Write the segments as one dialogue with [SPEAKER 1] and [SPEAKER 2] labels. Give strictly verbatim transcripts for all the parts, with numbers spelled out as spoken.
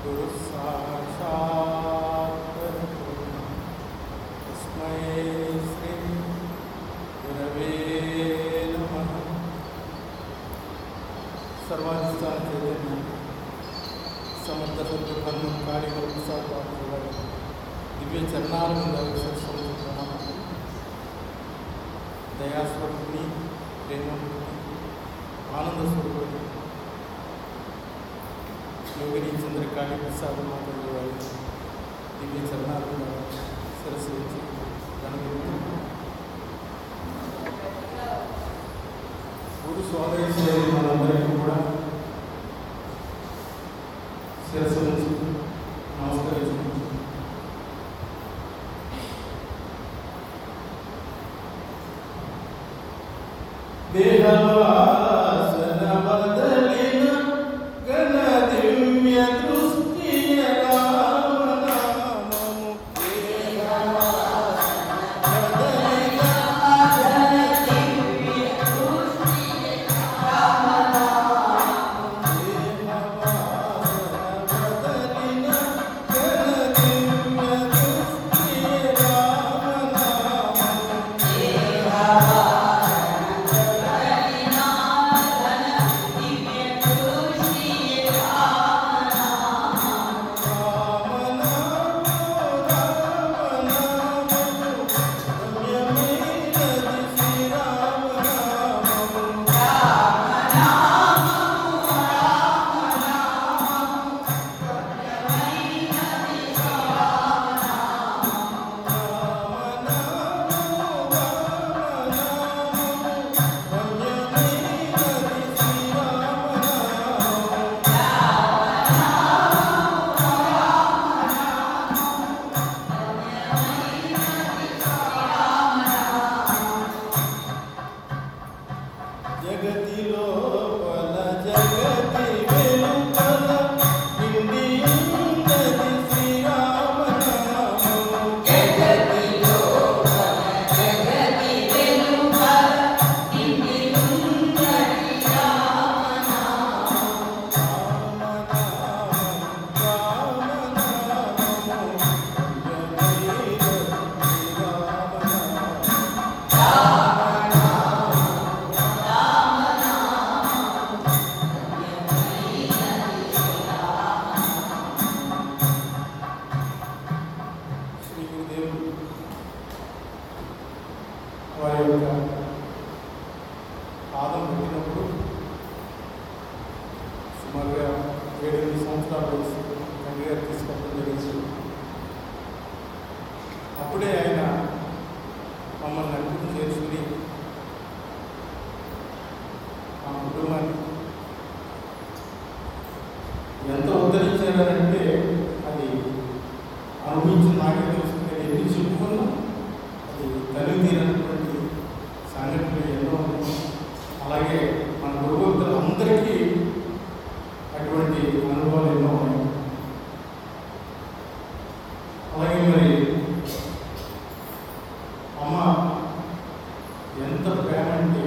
[SPEAKER 1] गुरु साक्षात् तस्मै श्री गुरवे नमः। सर्वाधिष्ठान चैतन्य समर्थ सद्गुरुब्रह्म कार्य दिव्य चरणारविंद दयास्वरूपिणी प्रेममूर्ति आनंद स्वरूपिणी योगिनी चंद्रकाली प्रसाद माता वाరి दिव्य चरणारविंद शिरस्సు ఉంచి గురు సోదరి సోదరి మనందరికీ కూడా శిరస్సు ఉంచి నమస్కరించుకుంటున్నాను. దేహవాసన బదలిన గణ దివ్య దృష్టియ రామనామము దేహవాసన బదలిన గణ దివ్య దృష్టియ రామనామము దేహవాసన బదలిన గణ దివ్య దృష్టియ రామనామము దేహవాసన జగతిలో పల జగతి వెలుపల నిండి ఉన్నది శ్రీరామనామము జగతిలో పల జగతి వెలుపల నిండి ఉన్నది రామనామము వారి యొక్క పాదం పెట్టినప్పుడు సుమారుగా ఏడెనిమిది సంవత్సరాల వయసు తండ్రి గారు తీసుకోవడం జరిగింది. అప్పుడే ఆయన మమ్మల్ని అభివృద్ధి చేసుకుని మా కుటుంబాన్ని ఎంత ఉద్ధరించారంటే అది అనుభవించిన నాకే తెలుస్తుంది. ఎన్ని చెప్పుకున్నా అది కలిగి తీరనటువంటి సంఘటనలు ఎన్నో ఉన్నాయి. అలాగే మన గురుభక్తులు అందరికీ అటువంటి అనుభవాలు ఎన్నో ఉన్నాయి. అలాగే మరి అమ్మ ఎంత ప్రేమ అంటే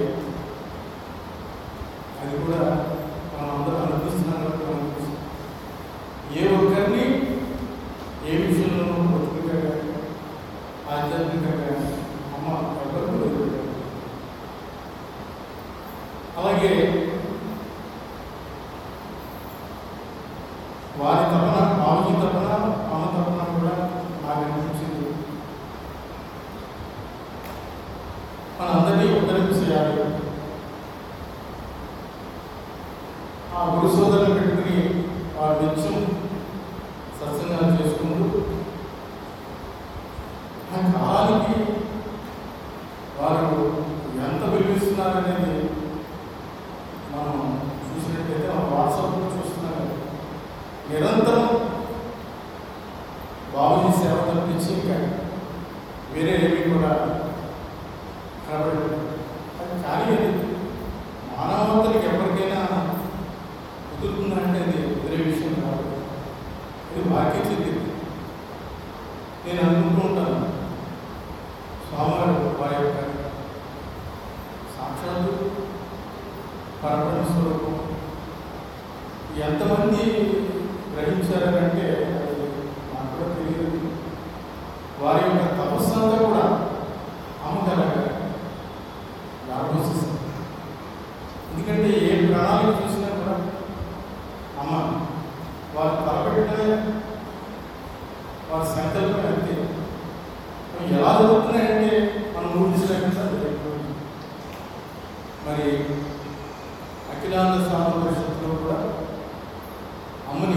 [SPEAKER 1] అది కూడా మనం అందరూ అనిపిస్తున్నాం కాబట్టి అనిపిస్తుంది. ఏ ఒక్కరిని ఏ విషయంలోనూ బతుకుగా కానీ ఆధ్యాత్మికంగా అమ్మ ఎవరు లేదు. అలాగే వారి తపన బాబుజీ తపన అమ్మ తపన కూడా నాకు అనిపించింది. మనందరినీ ఉద్ధరింపు చేయాలి. ఆ గురు సోదరులు పెట్టుకుని వారి నిత్యం సత్సంగాలు చేసుకుంటూ ఆ కాలానికి వారు ఎంత విలువిస్తున్నారనేది మనం చూసినట్టయితే మన వాట్సాప్లో చూస్తున్నాం. నిరంతరం బాబుజీ సేవ తప్పించి ఇంకా వేరే ఏమి కూడా కనబడలేదు. అది కానీ అది మానవతలకు ఎవరికైనా కుదురుతుందంటే అది వేరే విషయం కాదు. ఇది వాక్య చెందింది. నేను అనుకుంటూ ఉంటాను, స్వామివారు వారి యొక్క సాక్షాత్తు పరబ్రహ్మ స్వరూపం ఎంతమంది గ్రహించారంటే తలపెట్టిన వారి సంకల్పం అంతే. ఎలా జరుగుతున్నాయంటే మనం ఊహించలేకుండా మరి అఖిలాంధ్ర స్వామి పరిషత్తులో కూడా అమ్మని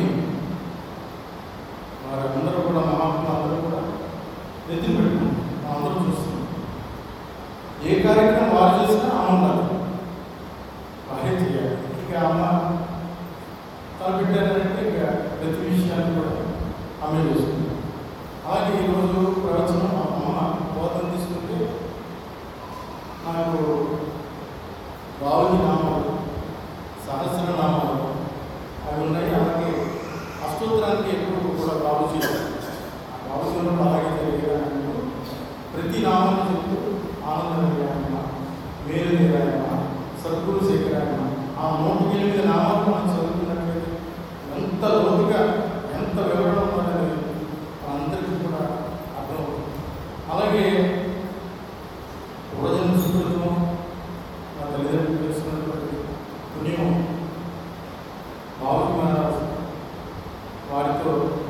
[SPEAKER 1] వారందరూ కూడా మహాత్ములు అందరూ కూడా ఎత్తుని పెట్టుకుంటారు. అందరూ చూస్తున్నాం. ఏ కార్యక్రమం వారు చేసినా అమ్మ ఉండాలి, వారే చేయాలి. ఇక అమ్మ తలపెట్టారంటే ఇక ప్రతి విషయాన్ని కూడా అమ్మే చేసుకుంటాం. అలాగే ఈరోజు ప్రవచనం అమ్మ బోధన తీసుకుంటే నాకు బావుని నామాలు, సహస్ర నామాలు అవి ఉన్నాయి. అలాగే అష్టోత్తరానికి ఎప్పుడు కూడా బాబుజీ బాబుజీలో అలాగే జరిగేదాన్ని ప్రతి నామాన్ని చెప్తూ ఆనందం అయ్యాయమ్మ, మేలు లేదాయమ్మ, సద్గురు శేఖరాయమ్మ, ఆ నూట ఎనిమిది నామాలు మనం చదువుతున్నట్లయితే ఎంత లోతుగా ఎంత వివరణ ఉన్నదని అందరికీ కూడా అర్థమవుతుంది. అలాగే పూర్వజన్మ సుకృతం, మా తల్లిదండ్రులు తెలుసుకున్నటువంటి పుణ్యం బాబుజీ మహారాజు వారితో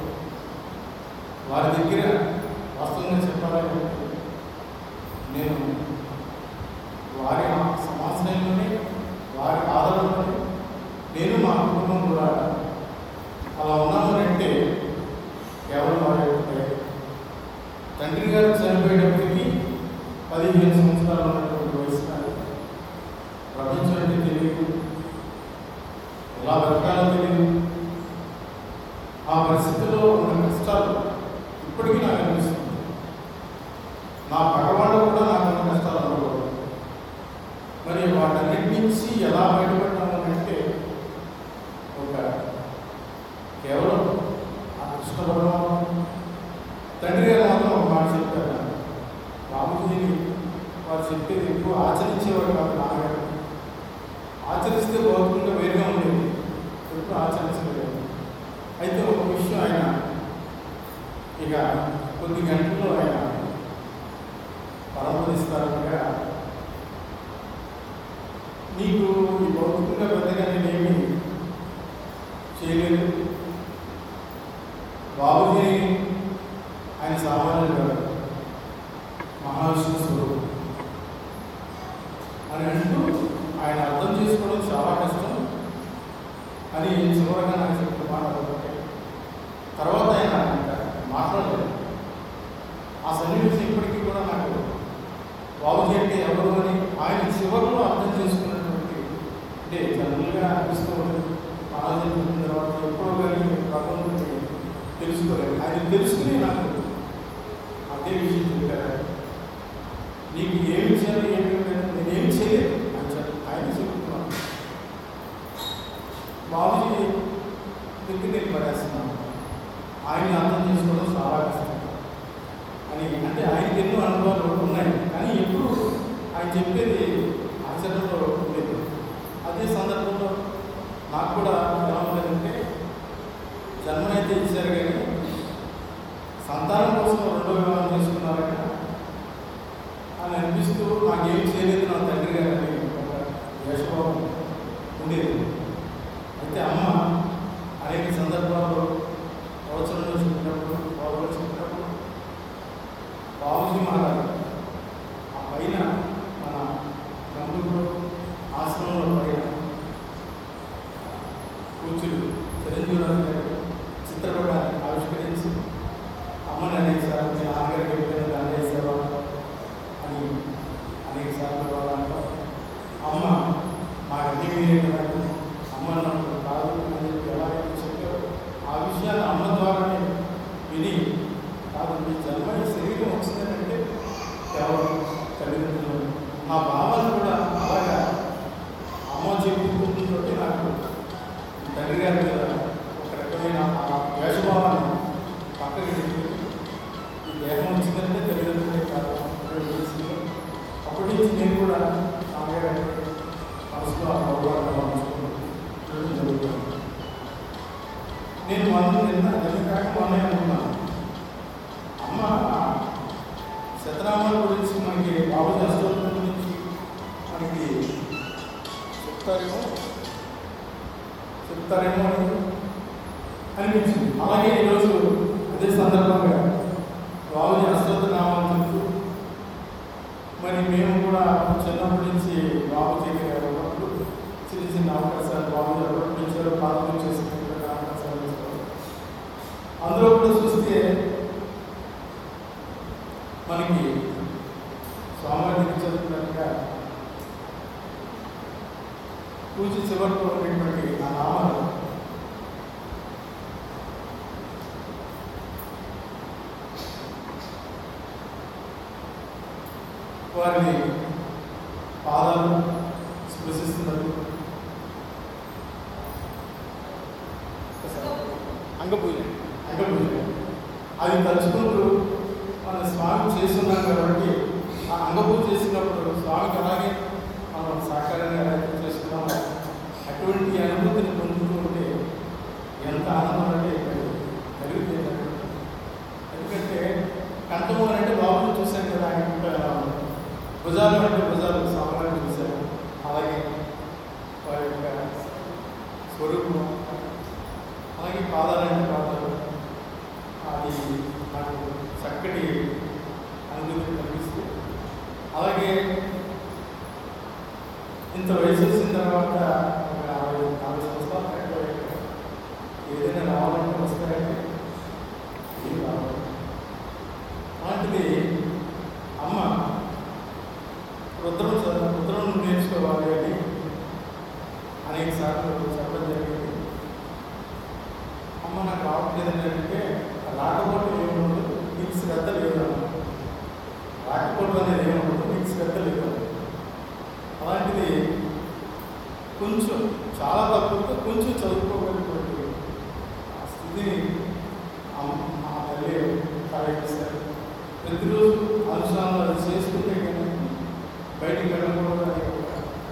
[SPEAKER 1] వారి దగ్గర వాస్తవంగా చెప్పాలంటే నేను వారి సమాశ్రయంలోనే వారి ఆదరణలోనే నేను మా కుటుంబం కూడా అలా ఉన్నాను అంటే కేవలం వారి యొక్క తండ్రి గారు చనిపోయేటప్పటికీ పదిహేను సంవత్సరాలు ఉన్నటువంటి వయసు కానీ ప్రపంచం అంటే తెలియదు, ఎలా బతకాలో తెలియదు. ఆ పరిస్థితుల్లో ఉన్న కష్టాలు ఇప్పటికీ నాకు అనిపిస్తుంది. నా పగవాళ్ళు కూడా నాకు ఉన్న కష్టాలు అనుకోవడం. మరి వాటన్నిటి నుంచి ఎలా బయటపడ్డాము అంటే ఒక కేవలం ఆ కృష్ణ భగవాను తండ్రి గారు మాత్రం ఒక మాట చెప్పారు. బాబుజీని వారు చెప్పేది ఎక్కువ ఆచరించేవారు కాదు. నాన్నగారు ఆచరిస్తే భౌతికంగా వేరుగా ఉండేది, ఎప్పుడు ఆచరించలేదు. అయితే ఒక విషయం ఆయన ఇక కొద్ది గంటల్లో ఆయన పరమపదిస్తారనగా, నీకు ఈ భౌతికంగా పెద్దగా నేనేమి చేయలేదు, బాబుజీ ఆయన సామాన్యుడు కాదు, మహావిష్ణు స్వరూపం అని అంటూ ఆయన అర్థం చేసుకోవడం చాలా కష్టం అని చివరగా నాకు చెప్పిన మాట. తర్వాత ఆయన మాట్లాడలేదు. ఆ సన్నివేశం ఇప్పటికీ కూడా నాకు బాబుజీ అంటే ఎవరు అని ఆయన చివరిలో అర్థం చేసుకున్నటువంటి, అంటే జనరల్గా అనిపిస్తూ ఉంటుంది ఆలోచన పుట్టిన తర్వాత ఎప్పుడో కానీ భగవంతుడిని తెలుసుకోలేదు. ఆయన తెలుసుకుని నాకు అదే విషయం చెప్పారు. నీకు ఏమి చేయాలి ఏమి నేనేమి చేయలేదు అని చెప్పి ఆయన చెప్తున్నాను. బాబుజీ దగ్గర నేను పడేస్తున్నాను, ఆయన్ని అర్థం చేసుకోవడం చాలా కష్టం అని. అంటే ఆయనకి ఎన్నో అనుభవాలు ఉన్నాయి, కానీ ఎప్పుడు ఆయన చెప్పేది ఆచరణలో ఉండేది. అదే సందర్భంలో నాకు కూడా ఎలా ఉండేదంటే, జన్మనైతే ఇచ్చారు కానీ సంతానం కోసం రెండో వివాహం చేసుకున్నారట అని అనిపిస్తూ నాకేం చేయలేదు నా తండ్రి గారు అని ఒక యశోభావం ఉండేది. అయితే అమ్మ అనేక సందర్భాల్లో ప్రవచనంలో చెప్పినప్పుడు బాబులో చెప్పినప్పుడు బాబుజీ మహారాజు ఆ పైన మన నందులో ఆశ్రమంలో పైన కూర్చుని చిరంజీవిరాజు గారు చిత్రపటాన్ని ఆవిష్కరించి అమ్మని అనేక సార్లు నేను నాన్నగారికి ఎప్పుడైనా దాన్ని వేసేవా అని అనేక సార్లు వాళ్ళంటా అమ్మ నాకు అన్ని మీరేటప్పుడు అమ్మ నన్ను కాదు అని చెప్పి ఎలా చెప్పారు. ఆ విషయాన్ని అమ్మ ద్వారానే విని, కాదు మీ జన్మ ఈ శరీరం వచ్చిందంటే కేవలం తల్లిదండ్రులు, మా భావాలు కూడా అలాగా అమ్మ చెప్పుకుంటుంటే నాకు తండ్రి గారి మీద ఒక రకమైన ఆ వేషభావాన్ని పక్కకి పెట్టి ఈ దేహం వచ్చిందంటే తల్లిదండ్రులే కాదు తెలిసింది. అప్పటి నుంచి నేను కూడా నాన్నగారు మనసులో ఆ గౌరవాన్ని జరుగుతుంది. నేను మొన్న నిన్న నిన్న కాక మొన్న అనుకున్నాను, అమ్మ శతనామాల గురించి మనకి బాబుజీ అష్టోత్తరం గురించి మనకి చెప్తారేమో చెప్తారేమో అని అనిపించింది. అలాగే ఈరోజు అదే సందర్భంగా బాబుజీ అశ్వత్థనామాలు చెప్తూ మరి మేము కూడా చిన్నప్పటి నుంచి బాబుజీ గారు ఉన్నప్పుడు చిన్న చిన్న అవకాశాలు బాబుజీ అప్పటి నుంచి ప్రార్థన చేసుకునే అవకాశాలు ఇస్తారు. అందులో కూడా చూస్తే మనకి స్వామివారికి చదువుతున్నట్టుగా పూజ చివరిలో ఉన్నటువంటి ఆ నామాలు వారిని పాదాలు స్పృశిస్తున్నారు. అంగపూజ అంగపూజ అది తలుచుకుంటూ మన స్వామి చేస్తున్నాం కాబట్టి ఆ అంగపూజ చేసినప్పుడు స్వామికి అలాగే మనం సాకారంగా ప్రయత్నం చేస్తున్నాం. అటువంటి అనుభూతిని పొందుతూ ఉంటే ఎంత ఆనందం అంటే కలుగుతుంది. ఎందుకంటే కంఠము అంటే బాబుని చూశాను కదా, ఆయన భుజాలు అంటే భుజాలు స్వామిని చూశాను. అలాగే వారి యొక్క స్వరూపం, అలాగే పాదాలంటే పాదాలు, అది నాకు చక్కటి అనుభూతి కనిపిస్తూ, అలాగే ఇంత వయసు వచ్చిన తర్వాత ఒక యాభై నాలుగు సంవత్సరాలు కరెక్ట్గా ఏదైనా రావాలంటే వస్తారంటే ఏం రావాలి. అలాంటిది అమ్మ రుద్రం రుద్రం నేర్చుకోవాలి అని అనేక సార్లు చెప్పడం జరిగింది. అమ్మ నాకు రావట్లేదు అంటే రాకపోవడం ఏముండదు, నీకు శ్రద్ధ లేదు అన్న. రాకపోవడం అనేది ఏముండదు, నీకు శ్రద్ధ లేదు. అలాంటిది కొంచెం చాలా తక్కువతో కొంచెం చదువుకోగలిగినటువంటి ఆ స్థితిని మా తల్లి కార్యక్రమిస్తారు. ప్రతిరోజు అనుష్ఠానాలు అది చేసుకుంటే కానీ బయటికి వెళ్ళకూడదు అని ఒక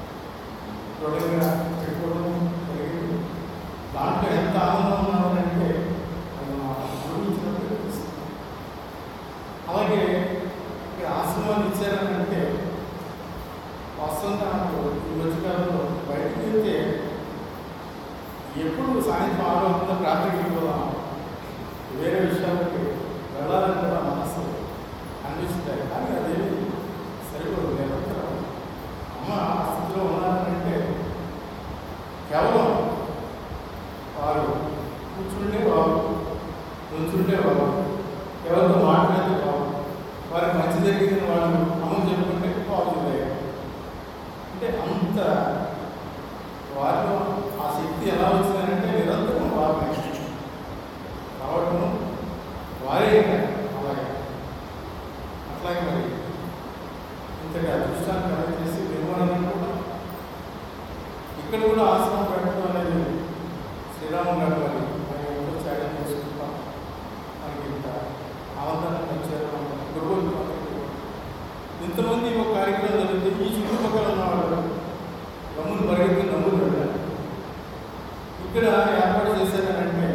[SPEAKER 1] దృఢంగా పెట్టుకోవడం జరిగింది. దాంట్లో ఎంత ఆనందం ఉన్నామంటే అది మా అనుభవించినట్టు తెలుస్తుంది. అలాగే ఇక్కడ ఆశ్రమాన్ని ఇచ్చారనంటే వాస్తవంగా నాకు ఈ మధ్యకాలంలో బయటకు వెళ్తే ఎప్పుడు సాయంత్రం ఆరు అవుతుందో ప్రార్థనకి వెళ్ళిపోదాం, వేరే విషయాలకి వెళ్ళాలని కూడా మనసు అనిపిస్తుంది. కానీ అదేమి సరిపోదు. నిరంతరం అమ్మ ఆ స్థితిలో ఉన్నారంటే కేవలం వారు కూర్చుంటే బాబు, నుంచుంటే బాబు, ఎవరితో మాట్లాడితే బాబు, వారికి మంచి జరిగిందని వాళ్ళు అమ్మ చెప్పుకుంటే బాగుంది. అంటే అంత వారిలో ఆ శక్తి ఎలా వచ్చిందంటే నిరంతరం వారిని రావటం వారే అలాగే అట్లాగే మరి ఇంతగా అదృష్టాన్ని కలెక్ట్ చేసి నిర్మాణాన్ని కూడా ఇక్కడ కూడా ఆశ్రమం పెట్టడం అనేది శ్రీరాములు గారు మరి ఆయన ఎంతో త్యాగం చేసుకుంటాం. మనకి ఇంత ఆనందాన్ని పెంచారు. గురువులు ఇంతమంది ఒక కార్యక్రమం జరిగితే ఈ చుట్టుపక్కల ఉన్న వాళ్ళు నమ్ములు పరిగెత్తి నమ్ములు వెళ్ళారు. ఇక్కడ ఏర్పాటు చేశారంటే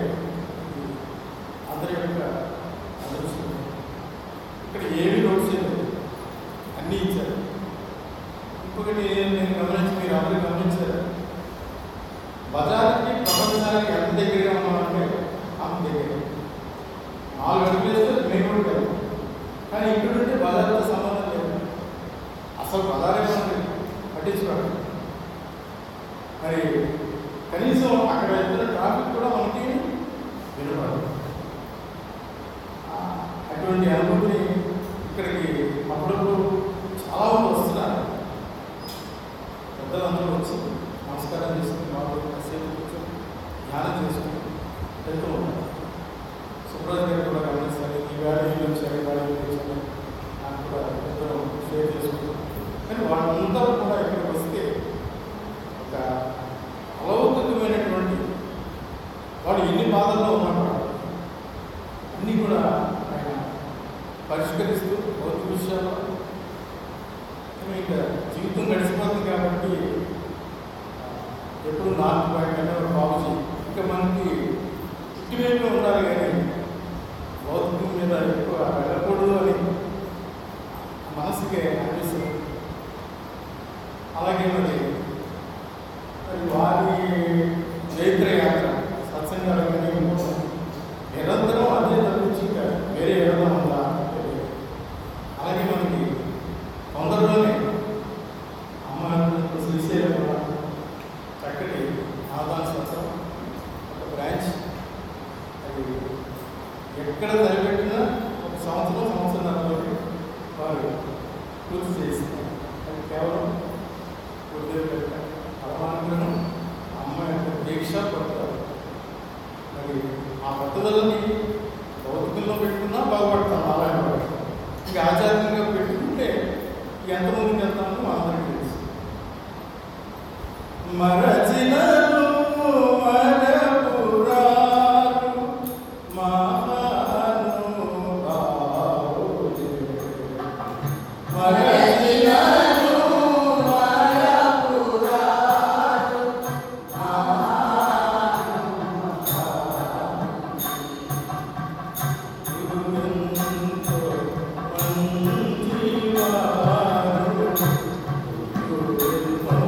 [SPEAKER 1] అందరి యొక్క అదృష్టం. ఇక్కడ ఏమి నోట్స్ లేదు, అన్నీ ఇచ్చారు. ఇంకొకటి నేను గమనించి మీరు అందరూ గమనించారు, బజార్కి ప్రపంచానికి ఎంత దగ్గరగా ఉన్నామంటే అంత దగ్గర నాలుగు అడుగులు వేస్తే మెయిన్ రోడ్ కదా. కానీ ఇక్కడ ఉంటే బజార్తో సంబంధం లేదు. అసలు బజారే మనకి పట్టించుకోండి. మరి కనీసం అక్కడ వెళ్తున్న ట్రాఫిక్ కూడా మనకి వినపడదు. అటువంటి అనుభూతిని ఇక్కడికి అప్పుడప్పుడు చాలా మంది వస్తున్నారు. పెద్దలందరూ వచ్చి నమస్కారం చేసుకుని వాళ్ళు కాసేపు కూర్చొని ధ్యానం చేసుకుని వెళ్తూ ఉంటారు. సుబ్రాజ్ గారు కూడా గమనిస్తారు, ఈ వేళ ఏమి వచ్చారు, ఈ వేళ ఏమి వచ్చారు నాకు కూడా ఇద్దరు షేర్ చేసుకుంటారు. కానీ వాళ్ళందరూ కూడా ఇక్కడికి వస్తే ఒక అలౌకికమైనటువంటి వాడు ఎన్ని బాధల్లో ఉన్నాడు అన్నీ కూడా ఆయన పరిష్కరిస్తూ భౌతిక విషయాల్లో ఇంకా జీవితం గడిచిపోతుంది కాబట్టి ఎప్పుడు నాలుగు పాయింట్ అంటే బాబుజీ ఇంకా మనకి ఇటువైపు ఉండాలి కానీ భౌతికం మీద ఎక్కువ వెళ్ళకూడదు అని మనసుకే అనిపిస్తుంది. అలాగే మరి మరి వారి చైత్ర యాత్ర సత్సంగాలు కానీ ఎక్కడ సరిపెట్టినా ఒక సంవత్సరం సంవత్సరంలో వారు పూర్తి చేస్తున్నారు. అది కేవలం గురుదేవుల యొక్క పరమానుగ్రహం, అమ్మ యొక్క దీక్ష పడతారు. మరి ఆ పట్టుదలని భౌతికంలో పెట్టుకున్నా బాగుపడతాం, ఆదాయం పడతాం. ఇంకా ఆధ్యాత్మికంగా పెట్టుకుంటే ఎంతమందికి వెళ్తామో అందరికీ తెలుసు. మరచినను మరపురాలు మహానుభావులే, మరచినను మరపురాలు గురువెంతో మంచివారు, గురువెంతో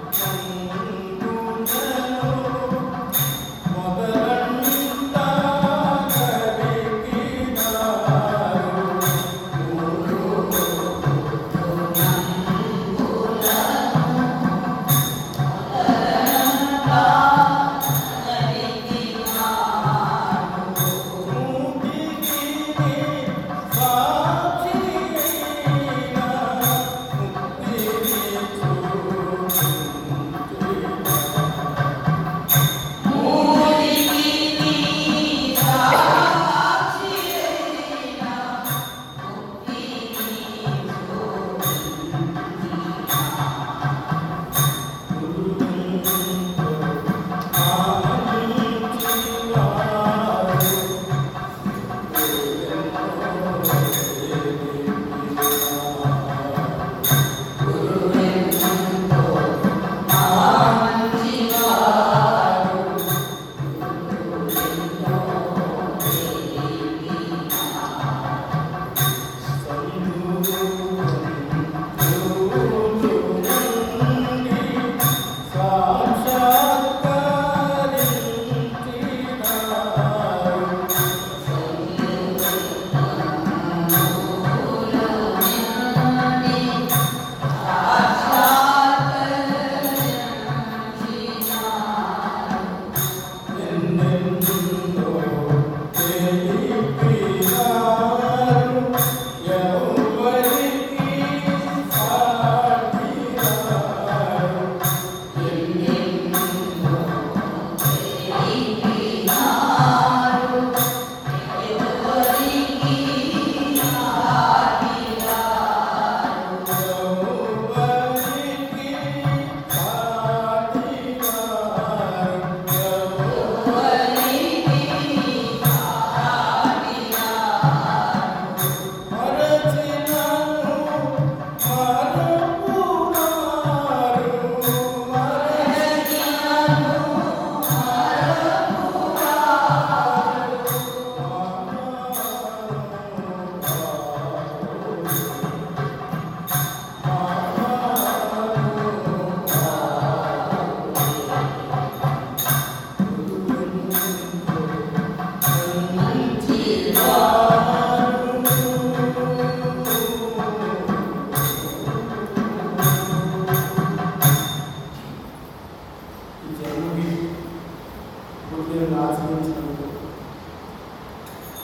[SPEAKER 1] మొదలంతా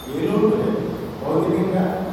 [SPEAKER 1] ఏ లోటు లేదు. భౌతికంగా